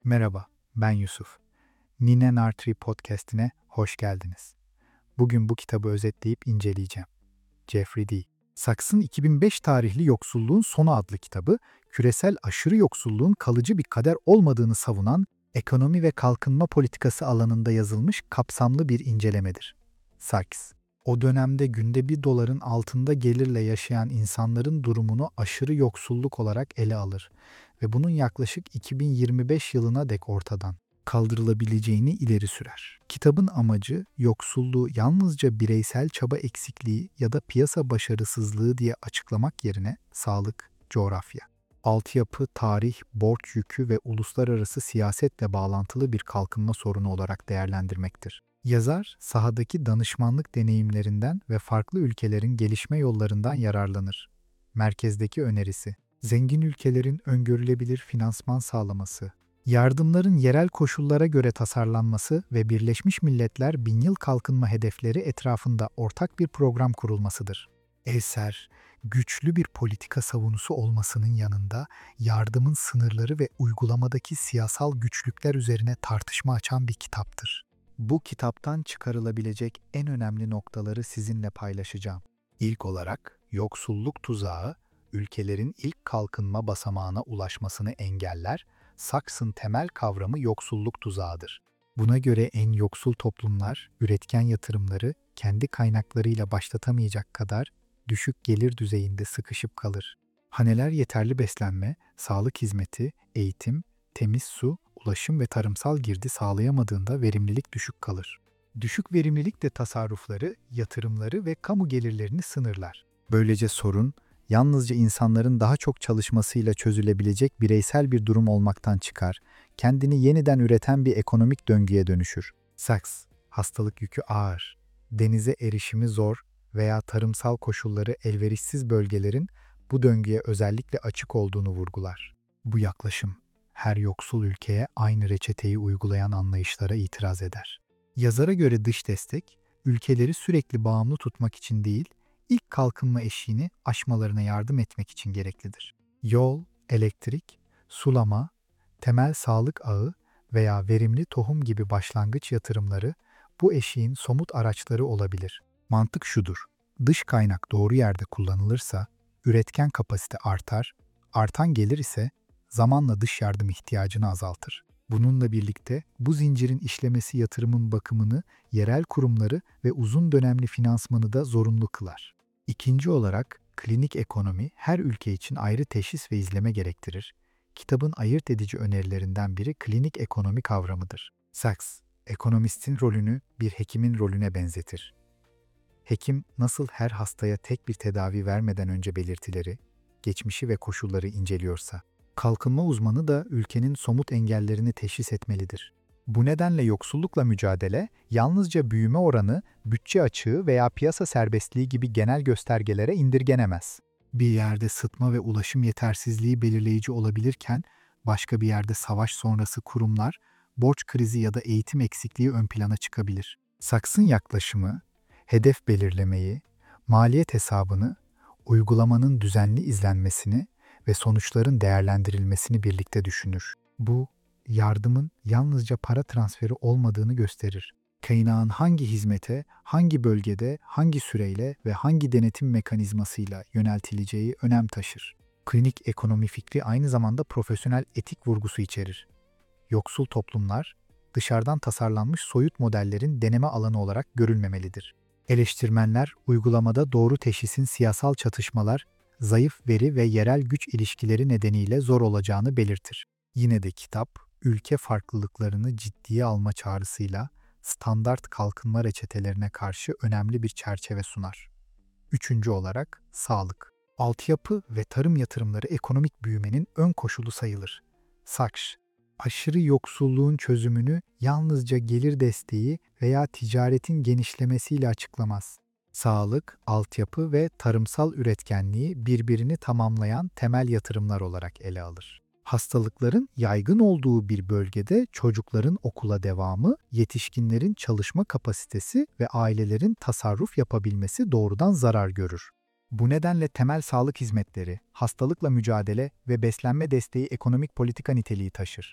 Merhaba, ben Yusuf. Nine Nartri Podcast'ine hoş geldiniz. Bugün bu kitabı özetleyip inceleyeceğim. Jeffrey D. Sachs'ın 2005 tarihli Yoksulluğun Sonu adlı kitabı, küresel aşırı yoksulluğun kalıcı bir kader olmadığını savunan ekonomi ve kalkınma politikası alanında yazılmış kapsamlı bir incelemedir. Sachs, o dönemde günde $1 altında gelirle yaşayan insanların durumunu aşırı yoksulluk olarak ele alır ve bunun yaklaşık 2025 yılına dek ortadan kaldırılabileceğini ileri sürer. Kitabın amacı yoksulluğu yalnızca bireysel çaba eksikliği ya da piyasa başarısızlığı diye açıklamak yerine sağlık, coğrafya, altyapı, tarih, borç yükü ve uluslararası siyasetle bağlantılı bir kalkınma sorunu olarak değerlendirmektir. Yazar, sahadaki danışmanlık deneyimlerinden ve farklı ülkelerin gelişme yollarından yararlanır. Merkezdeki önerisi, zengin ülkelerin öngörülebilir finansman sağlaması, yardımların yerel koşullara göre tasarlanması ve Birleşmiş Milletler Bin Yıl Kalkınma Hedefleri etrafında ortak bir program kurulmasıdır. Eser, güçlü bir politika savunusu olmasının yanında yardımın sınırları ve uygulamadaki siyasal güçlükler üzerine tartışma açan bir kitaptır. Bu kitaptan çıkarılabilecek en önemli noktaları sizinle paylaşacağım. İlk olarak, yoksulluk tuzağı, ülkelerin ilk kalkınma basamağına ulaşmasını engeller, Sachs'ın temel kavramı yoksulluk tuzağıdır. Buna göre en yoksul toplumlar, üretken yatırımları kendi kaynaklarıyla başlatamayacak kadar düşük gelir düzeyinde sıkışıp kalır. Haneler yeterli beslenme, sağlık hizmeti, eğitim, temiz su, ulaşım ve tarımsal girdi sağlayamadığında verimlilik düşük kalır. Düşük verimlilik de tasarrufları, yatırımları ve kamu gelirlerini sınırlar. Böylece sorun, yalnızca insanların daha çok çalışmasıyla çözülebilecek bireysel bir durum olmaktan çıkar, kendini yeniden üreten bir ekonomik döngüye dönüşür. Sachs, hastalık yükü ağır, denize erişimi zor veya tarımsal koşulları elverişsiz bölgelerin bu döngüye özellikle açık olduğunu vurgular. Bu yaklaşım, her yoksul ülkeye aynı reçeteyi uygulayan anlayışlara itiraz eder. Yazara göre dış destek, ülkeleri sürekli bağımlı tutmak için değil, ilk kalkınma eşiğini aşmalarına yardım etmek için gereklidir. Yol, elektrik, sulama, temel sağlık ağı veya verimli tohum gibi başlangıç yatırımları bu eşiğin somut araçları olabilir. Mantık şudur: dış kaynak doğru yerde kullanılırsa üretken kapasite artar, artan gelir ise zamanla dış yardım ihtiyacını azaltır. Bununla birlikte bu zincirin işlemesi yatırımın bakımını, yerel kurumları ve uzun dönemli finansmanı da zorunlu kılar. İkinci olarak, klinik ekonomi her ülke için ayrı teşhis ve izleme gerektirir. Kitabın ayırt edici önerilerinden biri klinik ekonomi kavramıdır. Sachs, ekonomistin rolünü bir hekimin rolüne benzetir. Hekim nasıl her hastaya tek bir tedavi vermeden önce belirtileri, geçmişi ve koşulları inceliyorsa, kalkınma uzmanı da ülkenin somut engellerini teşhis etmelidir. Bu nedenle yoksullukla mücadele, yalnızca büyüme oranı, bütçe açığı veya piyasa serbestliği gibi genel göstergelere indirgenemez. Bir yerde sıtma ve ulaşım yetersizliği belirleyici olabilirken, başka bir yerde savaş sonrası kurumlar, borç krizi ya da eğitim eksikliği ön plana çıkabilir. Sachs'ın yaklaşımı, hedef belirlemeyi, maliyet hesabını, uygulamanın düzenli izlenmesini ve sonuçların değerlendirilmesini birlikte düşünür. Bu, yardımın yalnızca para transferi olmadığını gösterir. Kaynağın hangi hizmete, hangi bölgede, hangi süreyle ve hangi denetim mekanizmasıyla yöneltileceği önem taşır. Klinik ekonomi fikri aynı zamanda profesyonel etik vurgusu içerir. Yoksul toplumlar, dışarıdan tasarlanmış soyut modellerin deneme alanı olarak görülmemelidir. Eleştirmenler, uygulamada doğru teşhisin siyasal çatışmalar, zayıf veri ve yerel güç ilişkileri nedeniyle zor olacağını belirtir. Yine de kitap, ülke farklılıklarını ciddiye alma çağrısıyla standart kalkınma reçetelerine karşı önemli bir çerçeve sunar. Üçüncü olarak, sağlık. Altyapı ve tarım yatırımları ekonomik büyümenin ön koşulu sayılır. Sachs, aşırı yoksulluğun çözümünü yalnızca gelir desteği veya ticaretin genişlemesiyle açıklamaz. Sağlık, altyapı ve tarımsal üretkenliği birbirini tamamlayan temel yatırımlar olarak ele alır. Hastalıkların yaygın olduğu bir bölgede çocukların okula devamı, yetişkinlerin çalışma kapasitesi ve ailelerin tasarruf yapabilmesi doğrudan zarar görür. Bu nedenle temel sağlık hizmetleri, hastalıkla mücadele ve beslenme desteği ekonomik politika niteliği taşır.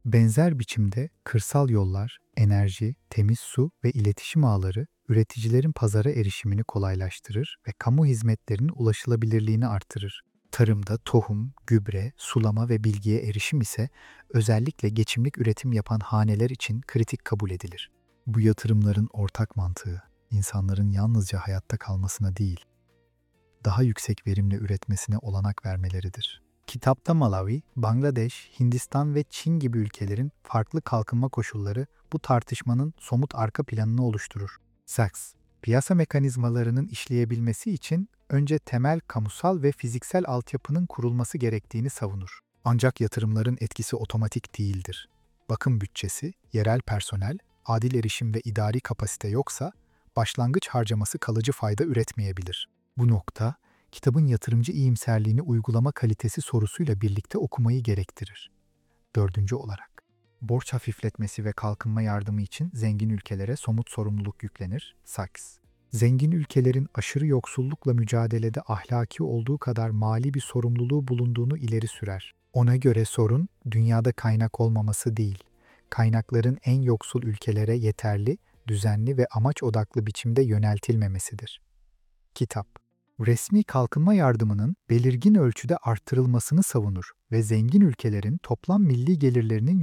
Benzer biçimde kırsal yollar, enerji, temiz su ve iletişim ağları üreticilerin pazara erişimini kolaylaştırır ve kamu hizmetlerinin ulaşılabilirliğini artırır. Tarımda tohum, gübre, sulama ve bilgiye erişim ise özellikle geçimlik üretim yapan haneler için kritik kabul edilir. Bu yatırımların ortak mantığı, insanların yalnızca hayatta kalmasına değil, daha yüksek verimle üretmesine olanak vermeleridir. Kitapta Malawi, Bangladeş, Hindistan ve Çin gibi ülkelerin farklı kalkınma koşulları bu tartışmanın somut arka planını oluşturur. Sachs, piyasa mekanizmalarının işleyebilmesi için önce temel kamusal ve fiziksel altyapının kurulması gerektiğini savunur. Ancak yatırımların etkisi otomatik değildir. Bakım bütçesi, yerel personel, adil erişim ve idari kapasite yoksa, başlangıç harcaması kalıcı fayda üretmeyebilir. Bu nokta, kitabın yatırımcı iyimserliğini uygulama kalitesi sorusuyla birlikte okumayı gerektirir. 4. olarak, borç hafifletmesi ve kalkınma yardımı için zengin ülkelere somut sorumluluk yüklenir. Sachs, zengin ülkelerin aşırı yoksullukla mücadelede ahlaki olduğu kadar mali bir sorumluluğu bulunduğunu ileri sürer. Ona göre sorun, dünyada kaynak olmaması değil, kaynakların en yoksul ülkelere yeterli, düzenli ve amaç odaklı biçimde yöneltilmemesidir. Kitap, resmi kalkınma yardımının belirgin ölçüde arttırılmasını savunur ve zengin ülkelerin toplam milli gelirlerinin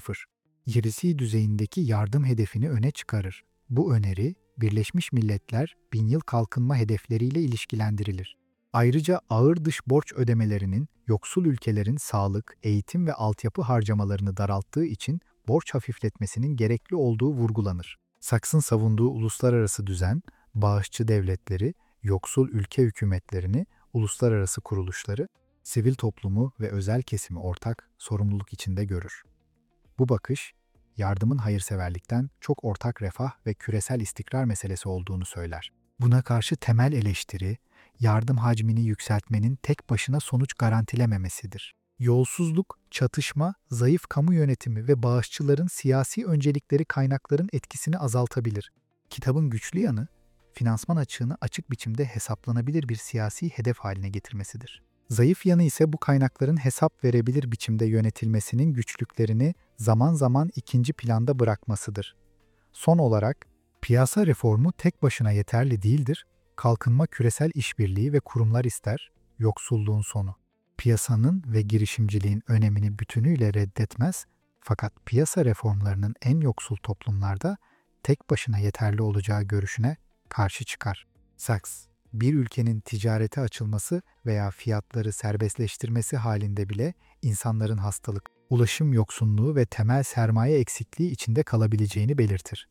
%0,7 düzeyindeki yardım hedefini öne çıkarır. Bu öneri, Birleşmiş Milletler 1000 yıl kalkınma hedefleriyle ilişkilendirilir. Ayrıca ağır dış borç ödemelerinin yoksul ülkelerin sağlık, eğitim ve altyapı harcamalarını daralttığı için borç hafifletmesinin gerekli olduğu vurgulanır. Sachs'ın savunduğu uluslararası düzen, bağışçı devletleri, yoksul ülke hükümetlerini, uluslararası kuruluşları, sivil toplumu ve özel kesimi ortak sorumluluk içinde görür. Bu bakış, yardımın hayırseverlikten çok ortak refah ve küresel istikrar meselesi olduğunu söyler. Buna karşı temel eleştiri, yardım hacmini yükseltmenin tek başına sonuç garantilememesidir. Yolsuzluk, çatışma, zayıf kamu yönetimi ve bağışçıların siyasi öncelikleri kaynakların etkisini azaltabilir. Kitabın güçlü yanı, finansman açığını açık biçimde hesaplanabilir bir siyasi hedef haline getirmesidir. Zayıf yanı ise bu kaynakların hesap verebilir biçimde yönetilmesinin güçlüklerini zaman zaman ikinci planda bırakmasıdır. Son olarak, piyasa reformu tek başına yeterli değildir, kalkınma küresel işbirliği ve kurumlar ister, yoksulluğun sonu. Piyasanın ve girişimciliğin önemini bütünüyle reddetmez, fakat piyasa reformlarının en yoksul toplumlarda tek başına yeterli olacağı görüşüne karşı çıkar. Sachs, bir ülkenin ticarete açılması veya fiyatları serbestleştirmesi halinde bile insanların hastalık, ulaşım yoksunluğu ve temel sermaye eksikliği içinde kalabileceğini belirtir.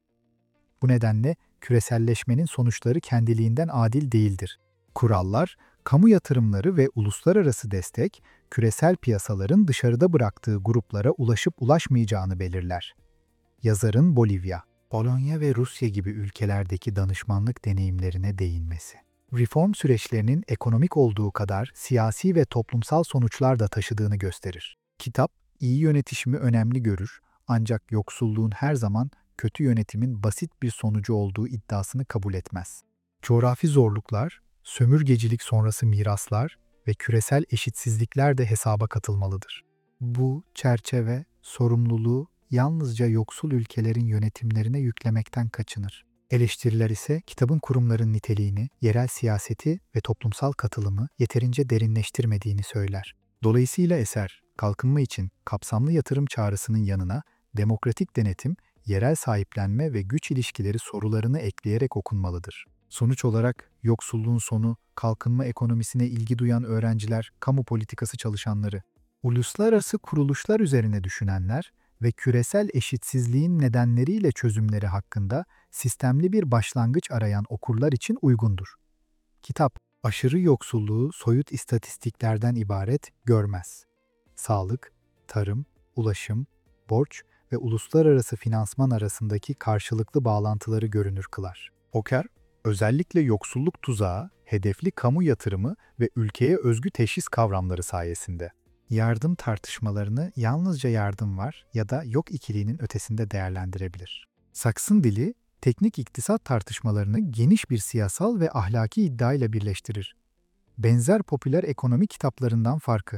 Bu nedenle küreselleşmenin sonuçları kendiliğinden adil değildir. Kurallar, kamu yatırımları ve uluslararası destek, küresel piyasaların dışarıda bıraktığı gruplara ulaşıp ulaşmayacağını belirler. Yazarın Bolivya, Polonya ve Rusya gibi ülkelerdeki danışmanlık deneyimlerine değinmesi. Reform süreçlerinin ekonomik olduğu kadar siyasi ve toplumsal sonuçlar da taşıdığını gösterir. Kitap, iyi yönetişimi önemli görür, ancak yoksulluğun her zaman kötü yönetimin basit bir sonucu olduğu iddiasını kabul etmez. Coğrafi zorluklar, sömürgecilik sonrası miraslar ve küresel eşitsizlikler de hesaba katılmalıdır. Bu çerçeve sorumluluğu yalnızca yoksul ülkelerin yönetimlerine yüklemekten kaçınır. Eleştiriler ise kitabın kurumların niteliğini, yerel siyaseti ve toplumsal katılımı yeterince derinleştirmediğini söyler. Dolayısıyla eser, kalkınma için kapsamlı yatırım çağrısının yanına demokratik denetim, yerel sahiplenme ve güç ilişkileri sorularını ekleyerek okunmalıdır. Sonuç olarak yoksulluğun sonu, kalkınma ekonomisine ilgi duyan öğrenciler, kamu politikası çalışanları, uluslararası kuruluşlar üzerine düşünenler ve küresel eşitsizliğin nedenleriyle çözümleri hakkında sistemli bir başlangıç arayan okurlar için uygundur. Kitap, aşırı yoksulluğu soyut istatistiklerden ibaret görmez. Sağlık, tarım, ulaşım, borç ve uluslararası finansman arasındaki karşılıklı bağlantıları görünür kılar. Oker, özellikle yoksulluk tuzağı, hedefli kamu yatırımı ve ülkeye özgü teşhis kavramları sayesinde yardım tartışmalarını yalnızca yardım var ya da yok ikiliğinin ötesinde değerlendirebilir. Sachs'ın dili, teknik iktisat tartışmalarını geniş bir siyasal ve ahlaki iddiayla birleştirir. Benzer popüler ekonomi kitaplarından farkı,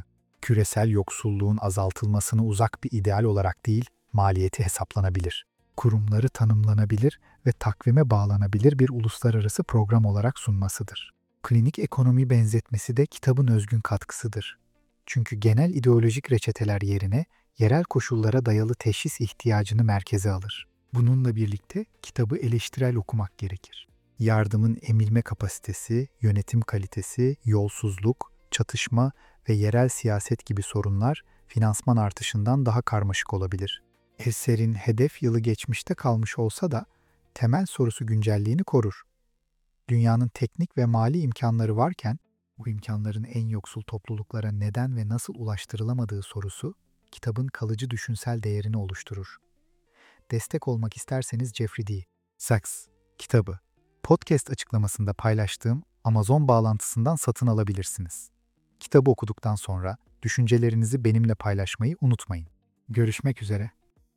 Küresel yoksulluğun azaltılmasını uzak bir ideal olarak değil, maliyeti hesaplanabilir, kurumları tanımlanabilir ve takvime bağlanabilir bir uluslararası program olarak sunmasıdır. Klinik ekonomi benzetmesi de kitabın özgün katkısıdır. Çünkü genel ideolojik reçeteler yerine yerel koşullara dayalı teşhis ihtiyacını merkeze alır. Bununla birlikte kitabı eleştirel okumak gerekir. Yardımın emilme kapasitesi, yönetim kalitesi, yolsuzluk, çatışma ve yerel siyaset gibi sorunlar finansman artışından daha karmaşık olabilir. Eserin hedef yılı geçmişte kalmış olsa da temel sorusu güncelliğini korur. Dünyanın teknik ve mali imkanları varken bu imkanların en yoksul topluluklara neden ve nasıl ulaştırılamadığı sorusu kitabın kalıcı düşünsel değerini oluşturur. Destek olmak isterseniz Jeffrey D. Sachs kitabı podcast açıklamasında paylaştığım Amazon bağlantısından satın alabilirsiniz. Kitabı okuduktan sonra düşüncelerinizi benimle paylaşmayı unutmayın. Görüşmek üzere.